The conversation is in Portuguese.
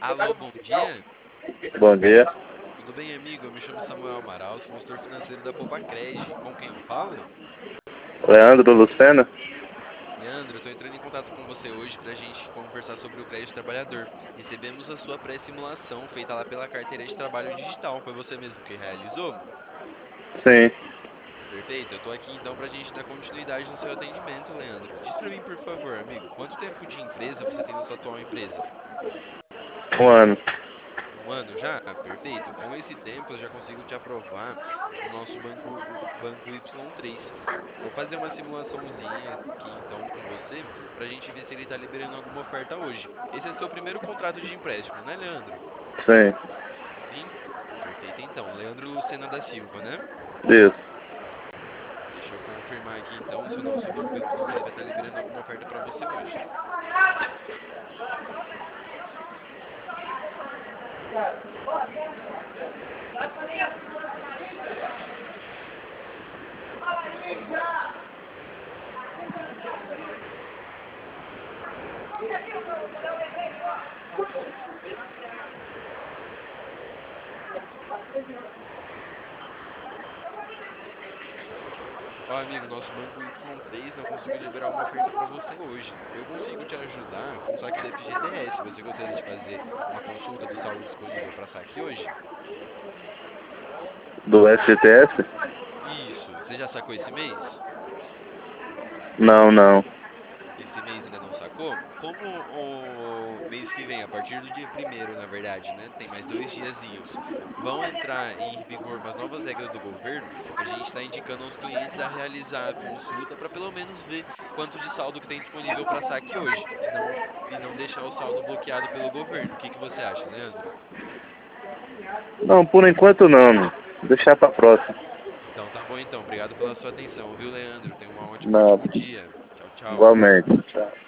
Alô, bom dia. Bom dia. Tudo bem, amigo? Eu me chamo Samuel Amaral, sou consultor financeiro da Povacred. Com quem eu falo? Leandro Lucena? Leandro, eu estou entrando em contato com você hoje para a gente conversar sobre o crédito trabalhador. Recebemos a sua pré-simulação feita lá pela carteira de trabalho digital. Foi você mesmo que realizou? Sim, Perfeito. Eu estou aqui então para a gente dar continuidade no seu atendimento, Leandro. Diz para mim, por favor, amigo, quanto tempo de empresa você tem na sua atual empresa? um ano. Um ano já? Perfeito. Com esse tempo eu já consigo te aprovar no nosso banco Y3. Vou fazer uma simulaçãozinha aqui então com você para a gente ver se ele está liberando alguma oferta hoje. Esse é seu primeiro contrato de empréstimo, né, Leandro? Sim, Sim? Perfeito então. Leandro Lucena da Silva, né? isso. Deixa eu confirmar aqui então se o nosso banco Y3 vai estar liberando alguma oferta para você hoje. Ó, amigo, nosso banco Y3 não conseguiu liberar uma oferta para você hoje. Eu consigo te ajudar com o saque do FGTS. Você gostaria de fazer uma consulta do saldo disponível para saque hoje? Do FGTS? Isso. Você já sacou esse mês? Não, não. Esse mês ainda não sacou? Como o mês que vem, a partir do dia primeiro, na verdade, né? Tem mais 2 diazinhos. Vão entrar em vigor umas novas regras do governo. A gente está indicando aos clientes a realizar a consulta para pelo menos ver quanto de saldo que tem disponível para saque hoje e não deixar o saldo bloqueado pelo governo. O que que você acha, Leandro? Não, por enquanto não. Deixar pra próxima. Então tá bom então. Obrigado pela sua atenção, viu, Leandro? Tenha um Não, ótimo dia. Tchau, tchau. igualmente. Tchau.